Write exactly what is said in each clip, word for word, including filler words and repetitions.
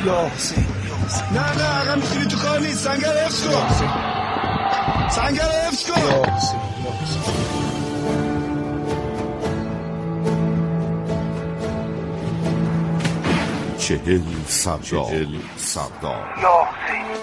یا حسین یا حسین نه نه عقب می‌خوری تو کار نیست. سنگر حفظ کن. سنگر حفظ کن. یا حسین یا حسین. چهل سردار چهل سردار یا حسین.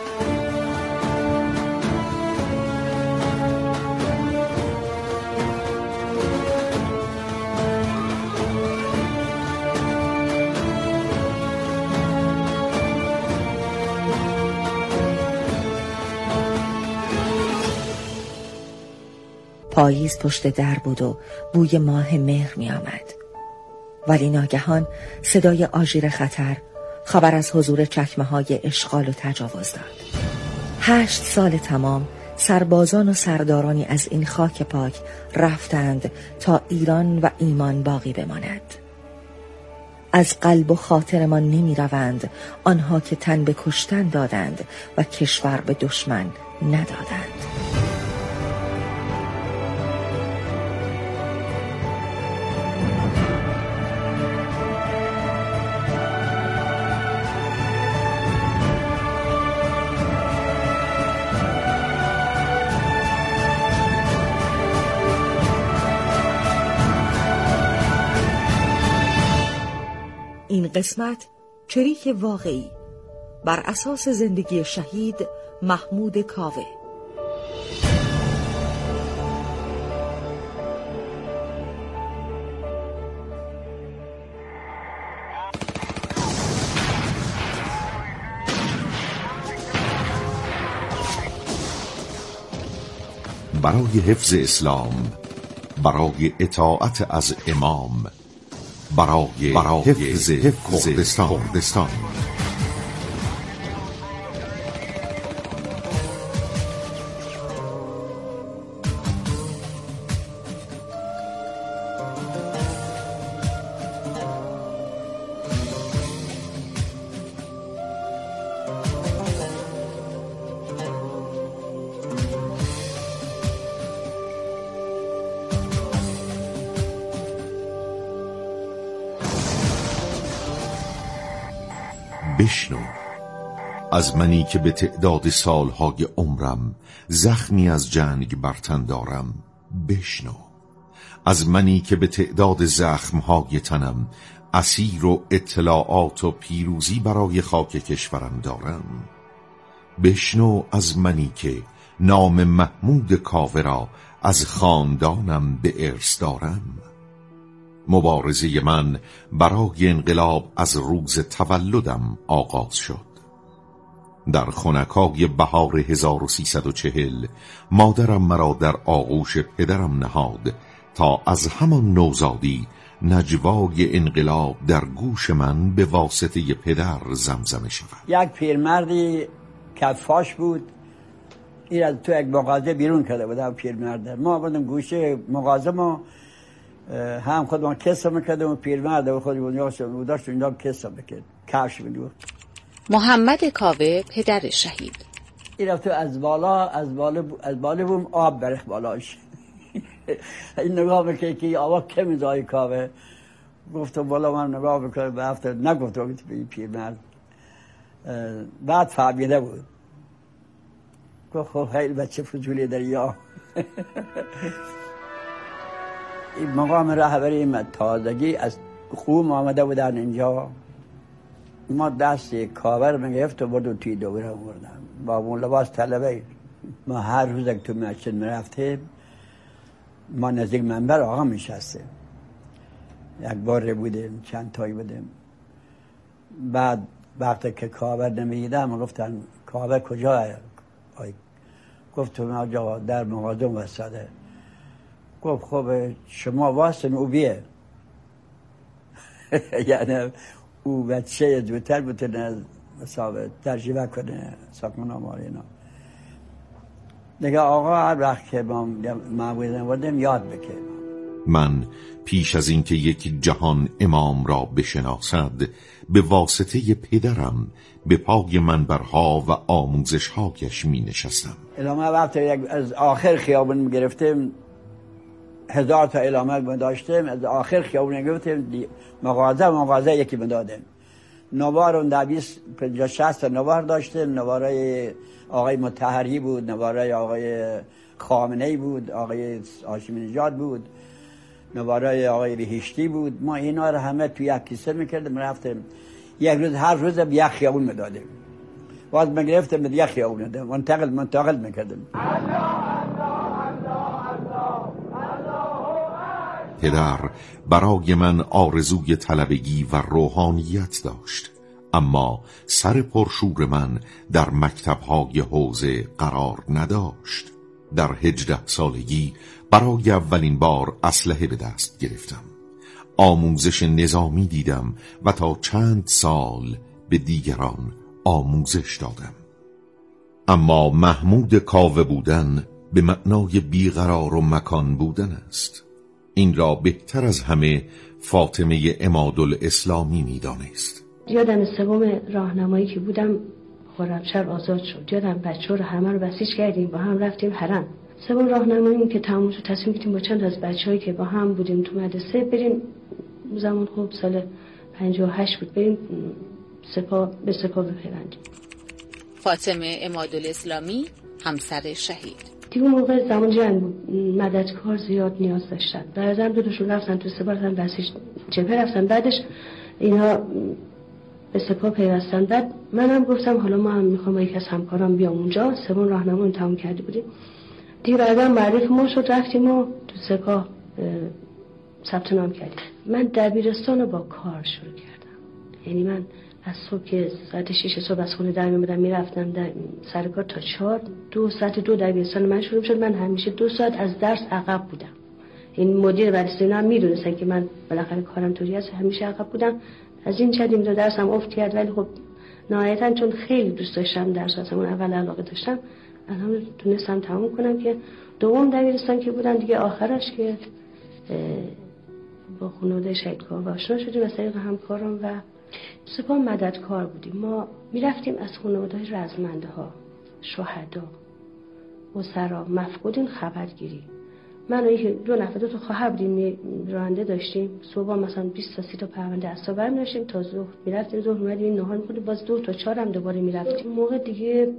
پاییز پشت در بود و بوی ماه مهر می آمد. ولی ناگهان صدای آژیر خطر خبر از حضور چکمه های اشغال و تجاوز داد. هشت سال تمام سربازان و سردارانی از این خاک پاک رفتند تا ایران و ایمان باقی بماند. از قلب و خاطرمان نمی روند آنها که تن به کشتن دادند و کشور به دشمن ندادند. این قسمت چریک واقعی بر اساس زندگی شهید محمود کاوه. برای حفظ اسلام، برای اطاعت از امام، برای, برای حفظ کردستان. کردستان بشنو از منی که به تعداد سالهای عمرم زخمی از جنگ بر تن دارم. بشنو از منی که به تعداد زخمهای تنم اسیر و اطلاعات و پیروزی برای خاک کشورم دارم. بشنو از منی که نام محمود کاوه را از خاندانم به ارث دارم. مبارزه من برای انقلاب از روز تولدم آغاز شد. در خنکای بهار هزار و سیصد و چهل مادرم مرا در آغوش پدرم نهاد تا از همان نوزادی نجوای انقلاب در گوش من به واسطه پدر زمزمه شود. یک پیرمردی کفاش بود، این از تو یک مغازه بیرون کرده بود. پیرمرد ما بودم گوشه مغازه ما هم خود ما کسا میکردم و پیرمرد و خودی بود داشت اینجا کسا میکرد کفش میدو. محمد کاوه پدر شهید. این رفت از بالا از بالا از بالا بوم آب برخ بالاش. این نگاه میکنه که آوا که میزای کاوه. گفتم بالا من نگاه میکنه به هفته نگفتم به این پیرمرد. بعد فهمیده بود. گفت خب خیلی بچه فضولی داری یا. این مقام رهبری تازگی از قوم آمده بودن اینجا. ما دست کاور میگرفت و بردو توی دوره بردم با اون لباس طلبه. ما هر روز که تو مسجد میرفتیم ما نزدیک منبر آقا میشستیم. یک بار بودیم چند تایی بودیم. بعد وقتی که کاور نمیدیدم گفتن کاور کجا؟ گفتم آجا در مغازه وساده. گفت خب شما واسن او بیه. یعنی او بچه زودتر بتونه مسابقه ترجیبه کنه ساکن آمار اینا. دیگه آقا هر وقت که ما معبودن بودیم یاد بکن. من پیش از اینکه یک جهان امام را بشناسد به واسطه پدرم به پای منبرها و آموزشهایش می نشستم. الامه وقتی از آخر خیابون می گرفتیم هزار تا علامه داشتیم، از آخر خیابون گفتیم مغازه مغازه یکی بدادیم نوار اون در بیست پنجاه شصت نوار داشته. نوارای آقای مطهری بود، نوارای آقای خامنه‌ای بود، آقای هاشمی نژاد بود، نوارای آقای بهشتی بود. ما اینا رو همه توی یک کیسه میکردیم، رفتیم یک روز هر روز به یک خیابون میدادیم، باز میگرفتیم به یک خیابون میدادیم، منتقل منتقل میکردیم. پدر برای من آرزوی طلبگی و روحانیت داشت، اما سر پرشور من در مکتب‌های حوزه قرار نداشت. در هجده سالگی برای اولین بار اسلحه به دست گرفتم. آموزش نظامی دیدم و تا چند سال به دیگران آموزش دادم. اما محمود کاوه بودن به معنای بیقرار و مکان بودن است. این را بهتر از همه فاطمه عمادالاسلامی می‌دانست. یادم سوم راهنمایی که بودم خرمشهر آزاد شد. یادم بچه‌ها رو همه رو بسیج کردیم، با هم رفتیم حرم. سوم راهنمایی که تموم شد تصمیم گرفتیم با چند از بچه‌هایی که با هم بودیم تو مدرسه بریم، زمان خوب سال پنجاه و هشت بود، بریم سپاه به سپاه بپیوندیم. فاطمه عمادالاسلامی همسر شهید. دیگه موقع زمان جنگ بود، مددکار زیاد نیاز داشتن. در ضمن دو دوشون رفتن تو سپاه، رفتن بسیج جبهه رفتن. بعدش اینا به سپاه پیوستن. بعد منم گفتم حالا ما هم میخوام با یک از همکارام بیام اونجا. سوم راهنمایی تموم کرده بودیم دیگه. بعدا معرف ما شد، رفتیم و تو سپاه ثبت نام کردیم. من دبیرستان رو با کار شروع کردم. یعنی من از صبح که ساعت شش صبح از خونه در میمدم میرفتم در سر کار تا چهار. دو ساعت دو دبیرستان من شروع شد. من همیشه دو ساعت از درس عقب بودم. این مدیر مدرسه اینا هم میدونستن که من بالاخره کارم طوری است، همیشه عقب بودم. از این چندین دو درسم افت کرد، ولی خب نهایتاً چون خیلی دوست داشتم درس اون اول علاقه داشتم، الان تونستم تموم کنم که دوم دبیرستان که بودن دیگه آخرش که با خانواده شهیدکار آشنا شدیم از طریق همکارم و سپاه مددکار بودیم. ما میرفتیم از خانواده‌های رزمنده ها، شهدا، اسرا، مفقودین خبرگیری. من و یک دو نفر دو تا خواهر بودیم، راننده داشتیم. صبح مثلا بیست تا سی تا پرونده از برمی داشتیم تا ظهر میرفتیم، ظهر می‌رفتیم نهار می‌خوردیم، باز دو تا چهار هم دوباره میرفتیم. موقع دیگه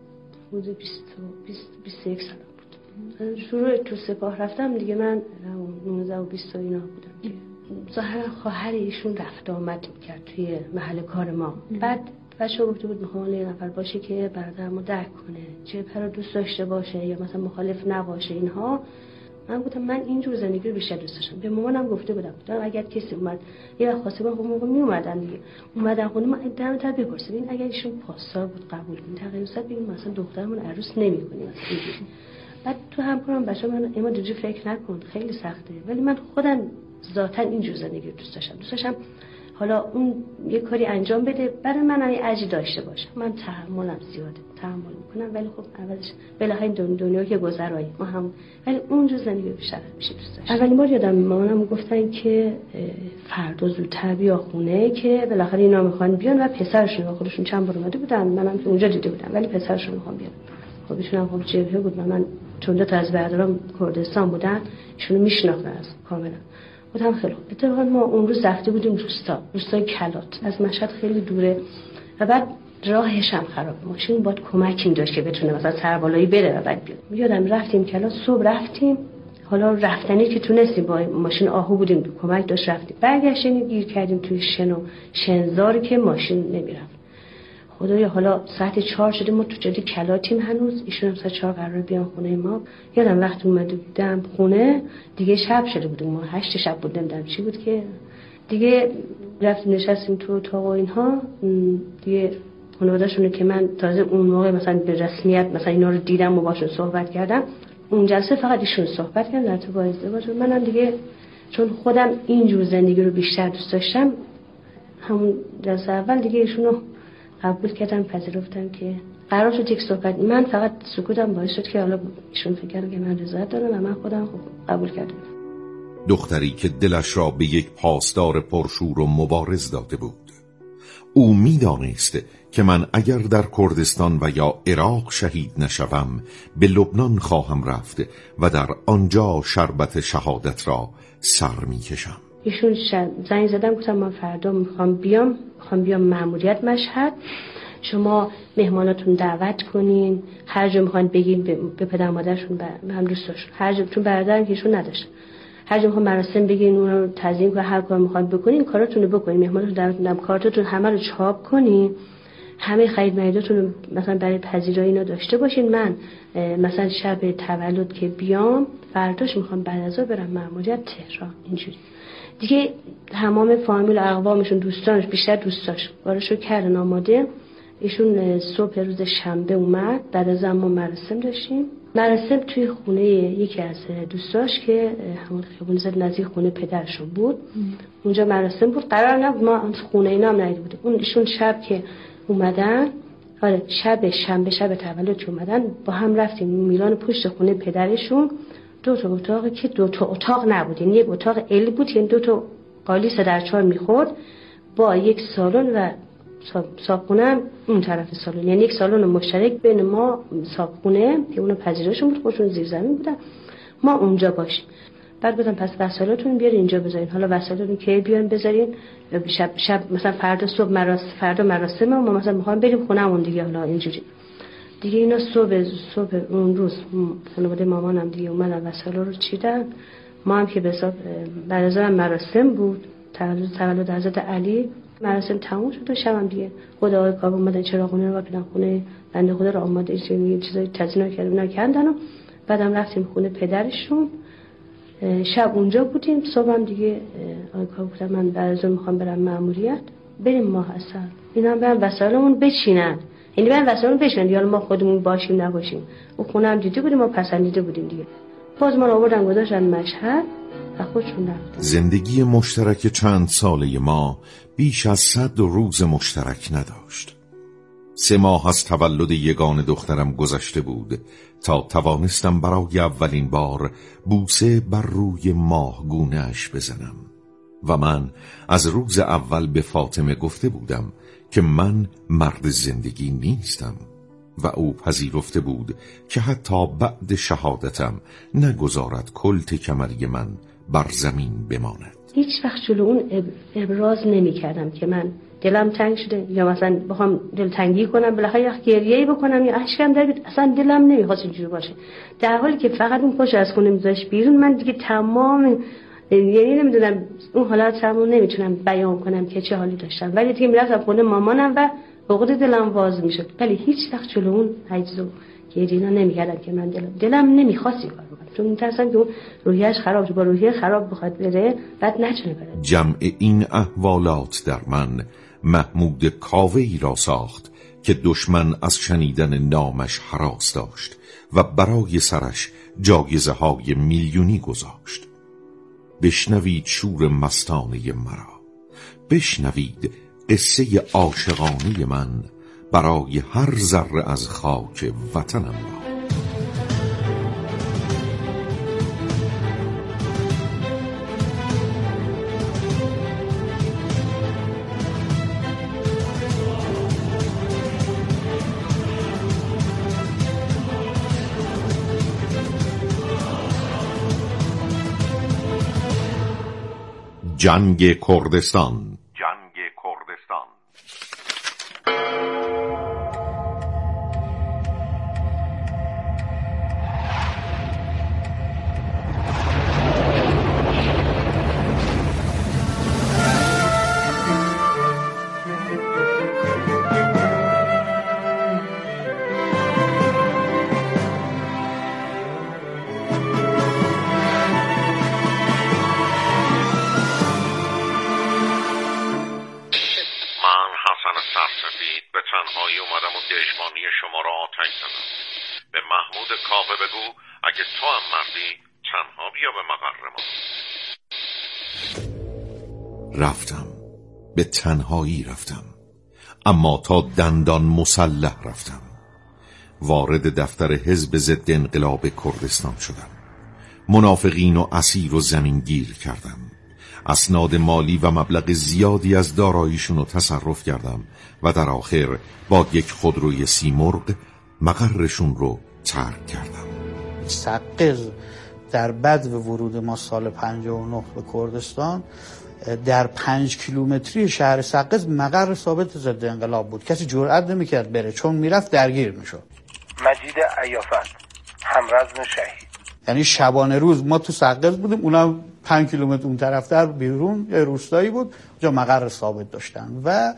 حدود بیست بیست و یک سال بود. شروع تو سپاه رفتم دیگه، من نوزده و بیست و اینا بودم. ظاهرا خواهر ایشون رفت آمد می‌کرد توی محل کار ما. بعد بچه گفته بود میخوام یه نفر باشه که برادرمو درک کنه، جبهه رو دوست داشته باشه یا مثلا مخالف نباشه اینها. من گفتم من اینجور زندگی رو بیشتر دوست داشتم. به مامانم گفته بودم گفتم اگر کسی اومد یه وقت خواسته بود موقع می اومدن دیگه، اومدن خونه من دم تا بپرسید این اگر ایشون پاسدار بود قبول کنید، تقریبا صد بگیم مثلا دخترمون عروس نمی‌کنیم اینجوری. بعد تو همکارم بچه‌ها من اما دیگه فکر نکن خیلی سخته، ولی من خودم ذاتاً اینجور زندگی رو دوست داشتم. دوست داشتم حالا اون یه کاری انجام بده برای من هم اجی داشته باشه. من تحملم زیاده، تحمل میکنم، ولی خب اولش بالاخره این دنیا که گذرایی ما هم، ولی اونجا زندگی بیشتر میشه دوست داشتم. اولین بار یادم مامانم گفتن که فردا زودتر بیا خونه که بالاخره اینا میخوان بیان و پسرشون خودشون چند بار اومده بودن، منم که اونجا دیده بودم، ولی پسرشون میخوان بیان. خب ایشون هم خب جبهه بود و من چون دو تا از برادرام کردستان بودن ایشونو میشناختم از کاملا. بودم خیلی خوب. اتفاقا ما اون روز رفته بودیم روستا، روستای کلات، از مشهد خیلی دوره و بعد راهش هم خرابه، ماشین باید کمکی داشت که بتونه مثلا سربالایی بره و بعد بیاد. یادم رفتیم کلات، صبح رفتیم، حالا رفتنی که تونستیم با ماشین آهو بودیم کمک داشت رفتیم، برگشتیم گیر کردیم توی شن و شنزار که ماشین نمیرفت. خدایا حالا ساعت چهار شده، ما تو جاده کلاتیم هنوز، ایشون هم ساعت چهار قرار بیان خونه ما. یادم وقتی اومده بودم خونه دیگه شب شده بود، ما هشت شب بودیم، نمیدونم چی بود که دیگه رفتیم نشستیم تو اتاق و اینها دیگه. خانواده‌شون که من تازه اون موقع مثلا به رسمیت مثلا اینا رو دیدم و باشون صحبت کردم، اون جلسه فقط ایشون صحبت کردن در تو ازدواج. منم دیگه چون خودم اینجور زندگی رو بیشتر دوست داشتم، همون جلسه اول دیگه ایشونو قبول کردم، پذیرفتم که قرار شد یک صحبت. من فقط سکوتم باعث شد که حالا ایشون فکر کردن که من رضایت دارم و من خودم خوب قبول کردم. دختری که دلش را به یک پاسدار پرشور و مبارز داده بود. او می‌دانست که من اگر در کردستان و یا عراق شهید نشوم به لبنان خواهم رفت و در آنجا شربت شهادت را سر می‌کشم. ایشون زنگ زدم گفتم من فردا میخوام بیام میخوام بیام مأموریت مشهد، شما مهماناتون دعوت کنین، هر جا میخوان بگین به پدر مادرشون به هم دوستاشون، هر جا چون برادرم که ایشون نداشت، هر جا میخوان مراسم بگین اون رو تعظیم کنین، هر کار میخوان بکنین کاراتون رو بکنین، مهماناتون دعوت میدم، کارتاتون همه رو چاپ کنین، همه خرید مریداتون رو مثلا برای پذیرایی اینا داشته باشین. من مثلا شب تولد که بیام فرداش میخوام بعد از ظهر برم مأموریت تهران. اینجوری دیگه تمام فامیل و اقوامشون دوستانش بیشتر دوستاش بارشو کردن آماده. ایشون صبح روز شنبه اومد، بعد از ما مراسم داشتیم. مراسم توی خونه یکی از دوستاش که همون خیابون زد نزدیک خونه پدرشون بود. ام. اونجا مراسم بود، قرار نبود ما خونه اینا هم ندیده بودیم. اون ایشون شب که اومدن، آره شب شنبه شب تولد که اومدن با هم رفتیم میلان پشت خونه پدرشون. دو تا اتاقی که دو تا اتاق نبود، یعنی یک اتاق ال بود، یعنی دو تا قالی سه در چهار میخورد با یک سالن و صابخونه هم اون طرف سالن، یعنی یک سالن مشترک بین ما صابخونه که اونو پذیراشون بود، خودشون زیر زمین بودن، ما اونجا باشیم. بعد گفتم پس وسایلاتون بیارین اینجا بذارین، حالا وسایلاتون کی بیان بذارین، شب شب مثلا فردا صبح مراسم، فردا مراسم ما مثلا میخوام بریم خونه‌مون دیگه، حالا اینجوری دیگه. اینا صبح صبح اون روز خانواده مامانم دیگه اومدن وسایل رو چیدن. ما هم که به حساب بعد از اون مراسم بود، تولد تولد حضرت علی، مراسم تموم شد و شبم دیگه خود آقای کاوه اومدن چراغونه رو بردن خونه بنده خدا رو آماده یه چیزای تزیینا کردن کردن و بعدم رفتیم خونه پدرشون. شب اونجا بودیم، صبحم دیگه آقای کاوه گفتن من بعد از اون میخوام برم مأموریت، بریم ماه عسل، اینا هم برن وسایلمون بچینن، یعنی برن وسایلمون بچینن، یا ما خودمون باشیم نباشیم. اون خونه هم دیده بودیم، ما پسندیده بودیم دیگه. باز ما رو آوردن گذاشتن مشهد و خودشون رفتن. زندگی مشترک چند ساله ما بیش از صد روز مشترک نداشت. سه ماه از تولد یگان دخترم گذشته بود تا توانستم برای اولین بار بوسه بر روی ماهگونه‌اش بزنم و من از روز اول به فاطمه گفته بودم که من مرد زندگی نیستم و او پذیرفته بود که حتی بعد شهادتم نگذارد کلت کمری من بر زمین بماند. هیچ وقت جلو اون ابراز نمی کردم که من دلم تنگ شده یا مثلا بخوام دلتنگی کنم، بالاخره یا گریه‌ای بکنم یا اشکم در بیاد، اصلا دلم نمیخواست اینجوری باشه. در حالی که فقط اون پاش از خونه میذاشت بیرون، من دیگه تمام یعنی نمیدونم اون حالاتمو نمیتونم بیان کنم که چه حالی داشتم، ولی دیگه میرفتم خونه مامانم و عقد دلم باز میشد، ولی هیچ وقت جلو اون عجز و گریه نمیکردم که من دلم دلم نمیخواست این کارو کنم، چون میترسم که اون روحیش خراب شه، با روحیه خراب بخواد بره بعد نتونه بره. جمع این احوالات در من محمود کاوه‌ای را ساخت که دشمن از شنیدن نامش هراس داشت و برای سرش جایزه های میلیونی گذاشت. بشنوید شور مستانه مرا، بشنوید قصه عاشقانه من برای هر ذره از خاک وطنم را. جنگ کردستان. جنگ کردستان. به تنهایی اومدم و دشمانی شما را آتش زدم. به محمود کاوه بگو اگه تو هم مردی تنها بیا به مقر ما. رفتم، به تنهایی رفتم، اما تا دندان مسلح رفتم. وارد دفتر حزب ضد انقلاب کردستان شدم. منافقین و اسیر و زمینگیر کردم. اسناد مالی و مبلغ زیادی از داراییشون رو تصرف کردم و در آخر با یک خودروی سیمرغ مقرشون رو ترک کردم. سقل در بدو ورود ما سال پنجاه و نه به کردستان در پنج کیلومتری شهر سقز مقر ثابت ضد انقلاب بود. کسی جرئت نمی‌کرد بره چون میرفت درگیر میشد. مجید عیافت، همرزم شهید. یعنی شبانه روز ما تو سقز بودیم، اونم پنج کیلومتر اون طرفتر بیرون یه روستایی بود اونجا مقر ثابت داشتن و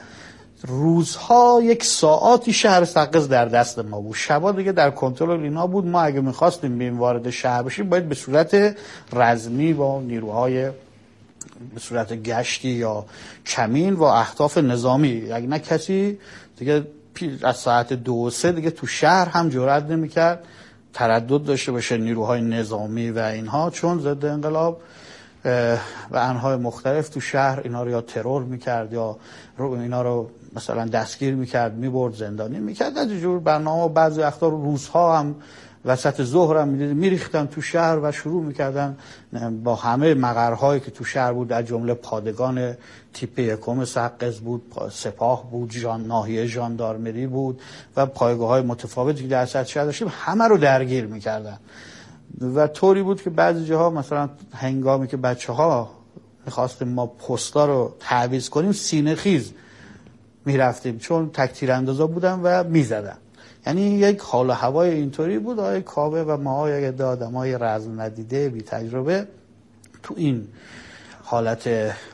روزها یک ساعاتی شهر سقز در دست ما بود. شبا دیگه در کنترل اینا بود. ما اگه می‌خواستیم بیم وارد شهر بشیم باید به صورت رزمی با نیروهای به صورت گشتی یا کمین و اهداف نظامی، اگه نه کسی دیگه از ساعت دو و سه دیگه تو شهر هم جرئت نمی‌کرد تردد داشته باشه نیروهای نظامی و اینها، چون ضد انقلاب و انواع مختلف تو شهر اینا رو یا ترور میکرد یا رو اینا رو مثلا دستگیر میکرد، میبرد زندانی میکرد. از جور برنامه بعضی وقتا روزها هم وسط ظهر هم میریختن تو شهر و شروع میکردن با همه مقرهایی که تو شهر بود، از جمله پادگان تیپ یکم سقز بود، سپاه بود، جان ناحیه ژاندارمری بود و پایگاه‌های متفاوتی که در سطح شهر داشتیم، همه رو درگیر میکردن و طوری بود که بعضی جاها مثلا هنگامی که بچه‌ها می‌خواستیم ما پستا رو تعویض کنیم سینه خیز میرفتیم چون تک تیراندازا بودن و میزدن. یعنی یک حال و هوای اینطوری بود. آقای کاوه و ما یک آدمای رزم ندیده بی تجربه تو این حالت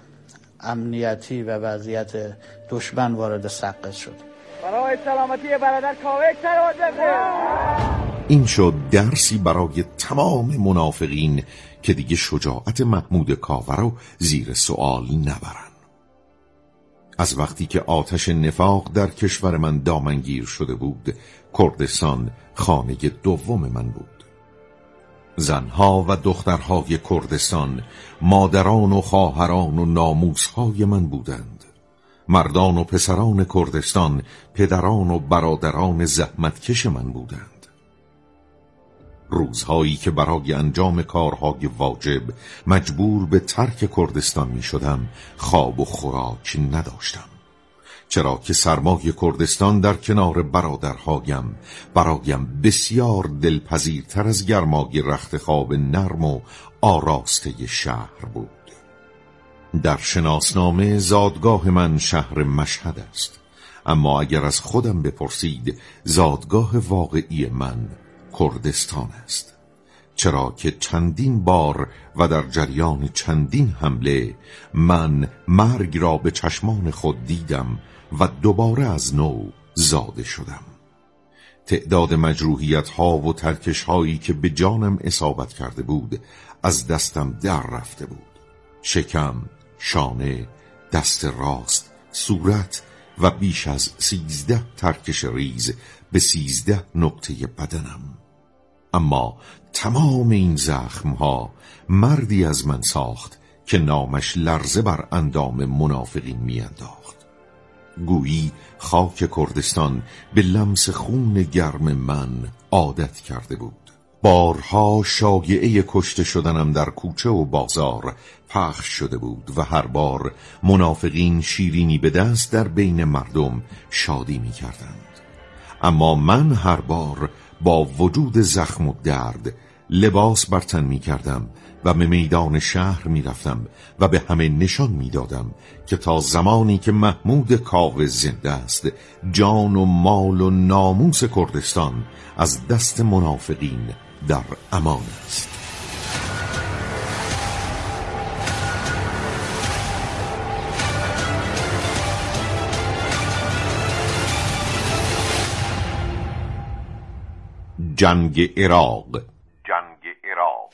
امنیتی و وضعیت دشمن وارد سقز شد. برای سلامتی برادر کاوه کلمات بخیر. این شد درسی برای تمام منافقین که دیگه شجاعت محمود کاوه رو زیر سوال نبرن. از وقتی که آتش نفاق در کشور من دامنگیر شده بود، کردستان خانه دوم من بود. زنها و دخترهای کردستان مادران و خواهران و ناموسهای من بودند. مردان و پسران کردستان پدران و برادران زحمتکش من بودند. روزهایی که برای انجام کارهای واجب مجبور به ترک کردستان می شدم خواب و خوراک نداشتم، چرا که سرمای کردستان در کنار برادرهایم برایم بسیار دلپذیرتر از گرمای رخت خواب نرم و آراسته شهر بود. در شناسنامه زادگاه من شهر مشهد است، اما اگر از خودم بپرسید زادگاه واقعی من کردستان است، چرا که چندین بار و در جریان چندین حمله من مرگ را به چشمان خود دیدم و دوباره از نو زاده شدم. تعداد مجروحیت ها و ترکش هایی که به جانم اصابت کرده بود از دستم در رفته بود. شکم، شانه، دست راست، صورت و بیش از سیزده ترکش ریز به سیزده نقطه بدنم. اما تمام این زخمها مردی از من ساخت که نامش لرزه بر اندام منافقین میانداخت. گویی خاک کردستان به لمس خون گرم من عادت کرده بود. بارها شایعه کشته شدنم در کوچه و بازار پخش شده بود و هر بار منافقین شیرینی به دست در بین مردم شادی می کردند. اما من هر بار با وجود زخم و درد لباس بر تن می کردم و به میدان شهر می رفتم و به همه نشان می دادم که تا زمانی که محمود کاوه زنده است جان و مال و ناموس کردستان از دست منافقین در امان است. جنگ عراق. جنگ عراق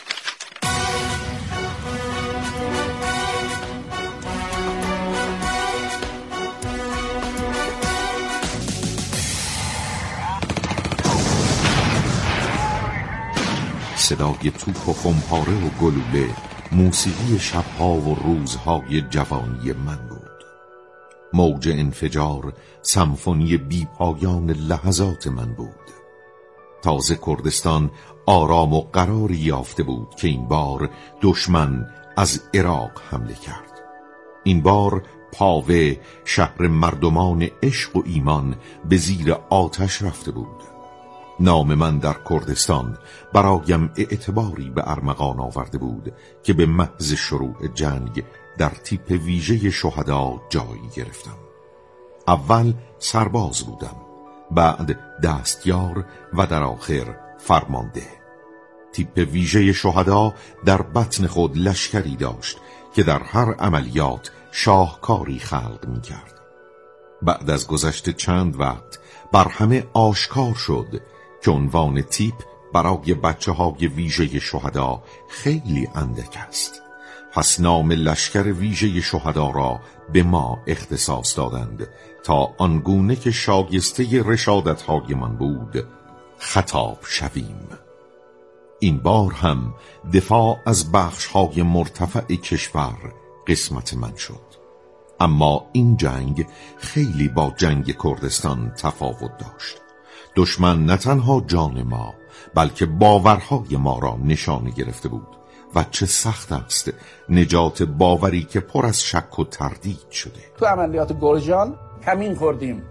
صدای توپ و خمپاره و گلوله موسیقی شبها و روزهای جوانی من بود. موج انفجار سمفونی بی پایان لحظات من بود. تازه کردستان آرام و قراری یافته بود که این بار دشمن از عراق حمله کرد. این بار پاوه، شهر مردمان عشق و ایمان، به زیر آتش رفته بود. نام من در کردستان برایم اعتباری به ارمغان آورده بود که به محض شروع جنگ در تیپ ویژه شهدا جایی گرفتم. اول سرباز بودم، بعد دستیار و در آخر فرمانده. تیپ ویژه شهدا در بطن خود لشکری داشت که در هر عملیات شاهکاری خلق می کرد. بعد از گذشت چند وقت بر همه آشکار شد که عنوان تیپ برای بچه های ویژه شهدا خیلی اندک است. پس نام لشکر ویژه شهدا را به ما اختصاص دادند تا آنگونه که شایسته رشادت های من بود خطاب شویم. این بار هم دفاع از بخش های مرتفع کشور قسمت من شد. اما این جنگ خیلی با جنگ کردستان تفاوت داشت. دشمن نه تنها جان ما بلکه باورهای ما را نشانه گرفته بود و چه سخت است نجات باوری که پر از شک و تردید شده. تو عملیات گرجان کمین خوردیم،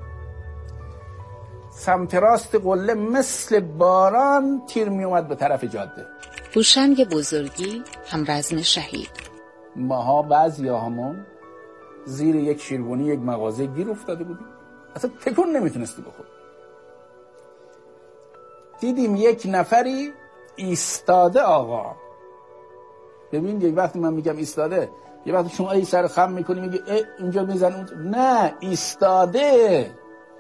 سمت راست قله مثل باران تیر می اومد به طرف جاده. هوشنگ بزرگی همرزم شهید. ماها بعضی همون زیر یک شیروانی یک مغازه گیر افتاده بودیم، اصلا تکون نمیتونستی بخور. دیدیم یک نفری ایستاده. آقا ببین، یک وقتی من میگم ایستاده، یه وقتی شما ای سر خم میکنی میگی ای اینجا میزن، نه، ایستاده.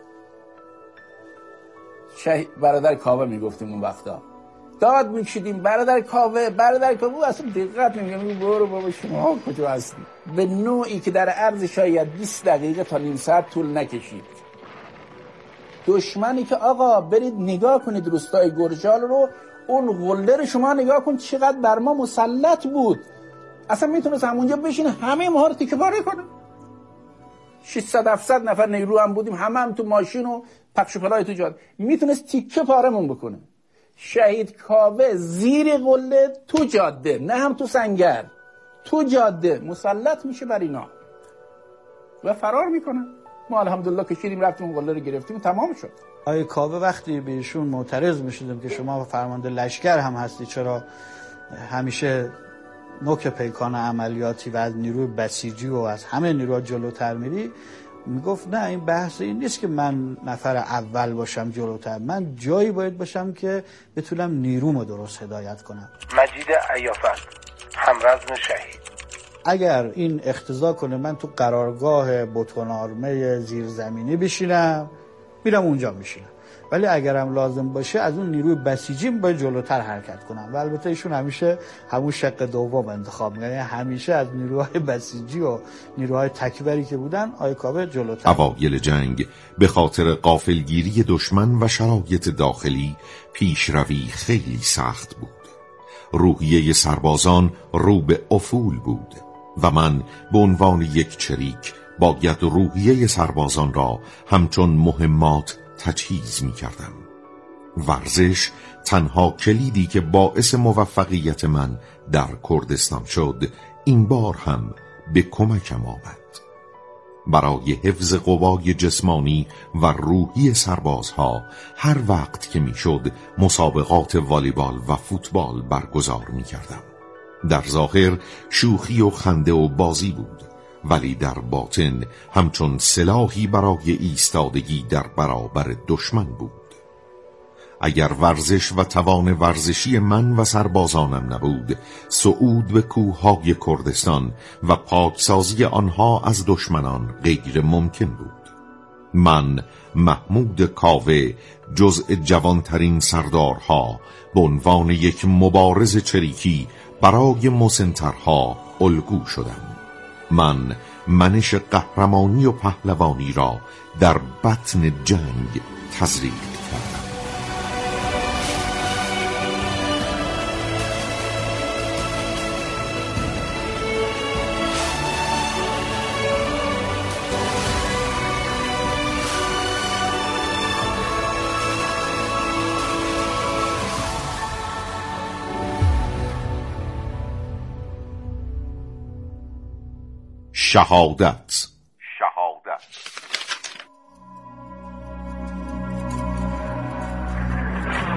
شهید برادر کاوه میگفتیم اون وقتا، داد میکشیدیم برادر کاوه برادر کاوه، اصلا دقت نمیگم برو بابا شما کجا هستی. به نوعی که در عرض شاید بیست دقیقه تا نیم ساعت طول نکشید. دشمنی که آقا برید نگاه کنید روستای گرجال رو، اون قله رو شما نگاه کن چقدر بر ما مسلط بود، اصلا میتونست همونجا بشینه همه ما رو تیکه پاره کنه. ششصد هفتصد نفر نیرو هم بودیم، همه هم تو ماشین و پخش و پلای تو جاده، میتونست تیکه پارمون بکنه. شهید کاوه زیر قله تو جاده، نه هم تو سنگر، تو جاده مسلط میشه بر اینا و فرار میکنه. ما الحمدلله کشیدیم رفتیم اون قله رو گرفتیم و تمام شد. آقای کاوه وقتی به ایشون معترض میشدیم که شما فرمانده لشکر هم هستی، چرا همیشه نوک پیکان عملیاتی و از نیروی بسیجی و از همه نیروها جلوتر میری، میگفت نه، این بحث این نیست که من نفر اول باشم جلوتر، من جایی باید باشم که بتونم نیرومو درست هدایت کنم. مجید عیافت همرزم شهید. اگر این اقتضا کنه من تو قرارگاه بتون آرمه زیرزمینی بشینم، میرم اونجا میشینم، ولی اگرم لازم باشه از اون نیروی بسیجیم باید جلوتر حرکت کنم. و البته ایشون همیشه همون شق دوم انتخاب میکنه، یعنی همیشه از نیروهای بسیجی و نیروهای تکبری که بودن آقای کاوه جلوتر. اوایل جنگ به خاطر غافلگیری دشمن و شرایط داخلی پیشروی خیلی سخت بود. روحیه سربازان رو به افول بود و من به عنوان یک چریک باید روحیه سربازان را همچون مهمات تجهیز می کردم. ورزش تنها کلیدی که باعث موفقیت من در کردستان شد این بار هم به کمکم آمد. برای حفظ قوای جسمانی و روحی سربازها هر وقت که میشد مسابقات والیبال و فوتبال برگزار می کردم. در ظاهر شوخی و خنده و بازی بود، ولی در باطن همچون سلاحی برای ایستادگی در برابر دشمن بود. اگر ورزش و توان ورزشی من و سربازانم نبود، صعود به کوههای کردستان و پاکسازی آنها از دشمنان غیر ممکن بود. من محمود کاوه جزء جوانترین سردارها به عنوان یک مبارز چریکی برای مسنترها الگو شدم. من منش قهرمانی و پهلوانی را در بطن جنگ تزریق کردم. شهادت. شهادت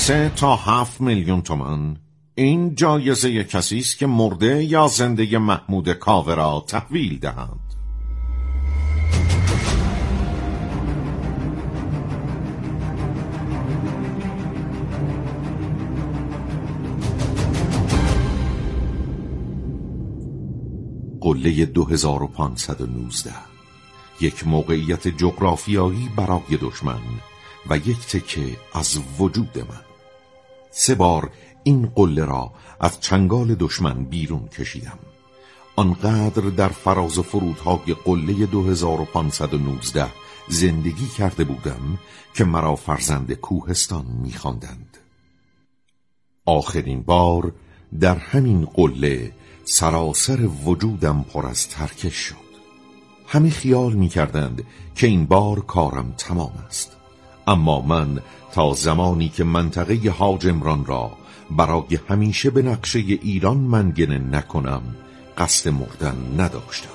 سه تا هفت میلیون تومان این جایزه کسی است که مرده یا زنده محمود کاوه را تحویل دهند. قله دو هزار و پانصد و نوزده، یک موقعیت جغرافیایی برای دشمن و یک تکه از وجود من. سه بار این قله را از چنگال دشمن بیرون کشیدم. آنقدر در فراز و فرودهای قله دو هزار و پانصد و نوزده زندگی کرده بودم که مرا فرزند کوهستان می‌خواندند. آخرین بار در همین قله سراسر وجودم پر از ترکش شد. همه خیال می‌کردند که این بار کارم تمام است، اما من تا زمانی که منطقه حاج عمران را برای همیشه به نقشه ایران منگنه نکنم قصد مردن نداشتم.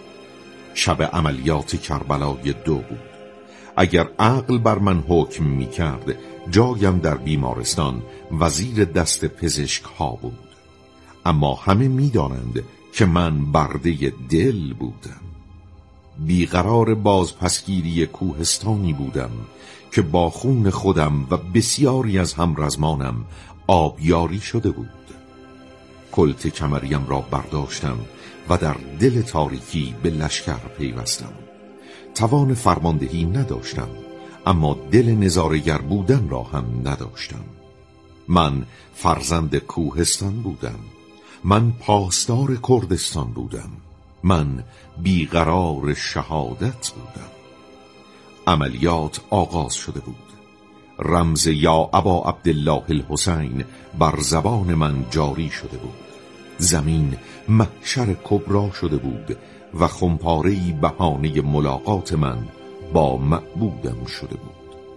شب عملیات کربلای دو بود. اگر عقل بر من حکم می‌کرد جایم در بیمارستان وزیر دست پزشک ها بود، اما همه می‌دانند که من برده دل بودم. بیقرار بازپسگیری کوهستانی بودم که با خون خودم و بسیاری از همرزمانم آبیاری شده بود. کلت کمریم را برداشتم و در دل تاریکی به لشکر پیوستم. توان فرماندهی نداشتم، اما دل نظاره‌گر بودن را هم نداشتم. من فرزند کوهستان بودم. من پاسدار کردستان بودم. من بیقرار شهادت بودم. عملیات آغاز شده بود. رمز یا ابا عبدالله الحسین بر زبان من جاری شده بود. زمین محشر کبرا شده بود و خمپاره‌ای بهانه ملاقات من با معبودم شده بود.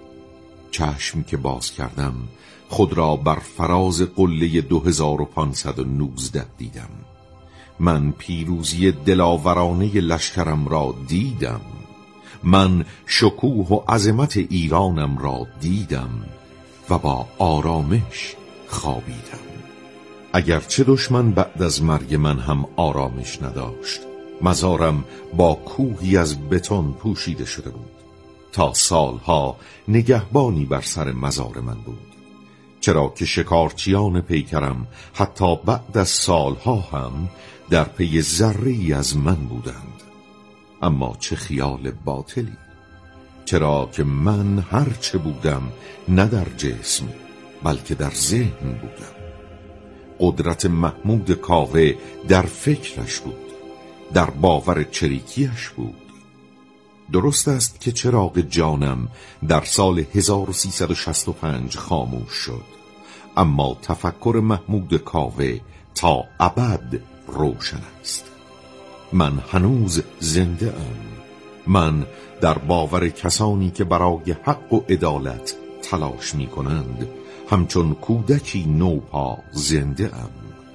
چشم که باز کردم خود را بر فراز قله دو هزار و پانصد و نوزده دیدم. من پیروزی دلاورانه لشکرم را دیدم. من شکوه و عظمت ایرانم را دیدم و با آرامش خوابیدم. اگرچه دشمن بعد از مرگ من هم آرامش نداشت، مزارم با کوهی از بتون پوشیده شده بود. تا سالها نگهبانی بر سر مزار من بود، چرا که شکارچیان پیکرم حتی بعد از سالها هم در پی ذره‌ای از من بودند. اما چه خیال باطلی، چرا که من هرچه بودم نه در جسم بلکه در ذهن بودم. قدرت محمود کاوه در فکرش بود، در باور چریکیش بود. درست است که چراغ جانم در سال هزار و سیصد و شصت و پنج خاموش شد، اما تفکر محمود کاوه تا ابد روشن است. من هنوز زنده ام. من در باور کسانی که برای حق و عدالت تلاش می کنند همچون کودکی نوپا زنده ام.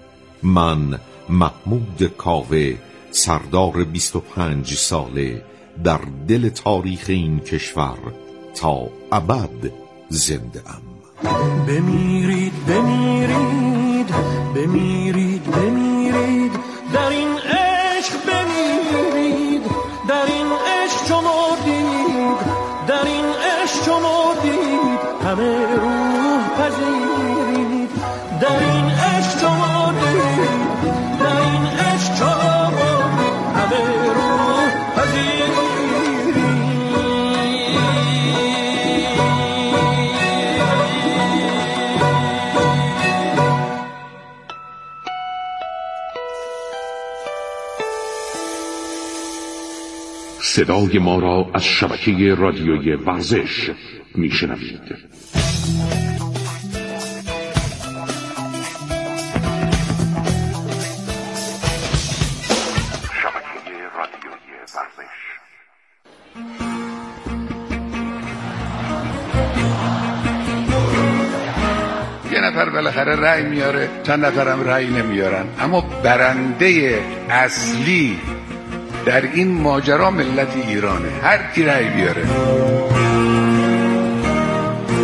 من محمود کاوه، سردار بیست و پنج ساله، در دل تاریخ این کشور تا ابد زنده ام. بمیرید بمیرید بمیرید بمیرید در این عشق، بمیرید در این عشق چو مردید، در این عشق چو مردید همه روح پذیرید، در این عشق چو مردید، در این عشق چو مردید همه روح پذیرید. صدای ما را از شبکه رادیوی ورزش میشنوید. شبکه رادیوی ورزش. یه نفر بالاخره رأی میاره، چند نفرم رأی نمیارن، اما برنده اصلی در این ماجرا ملت ایرانه. هر کی رأی بیاره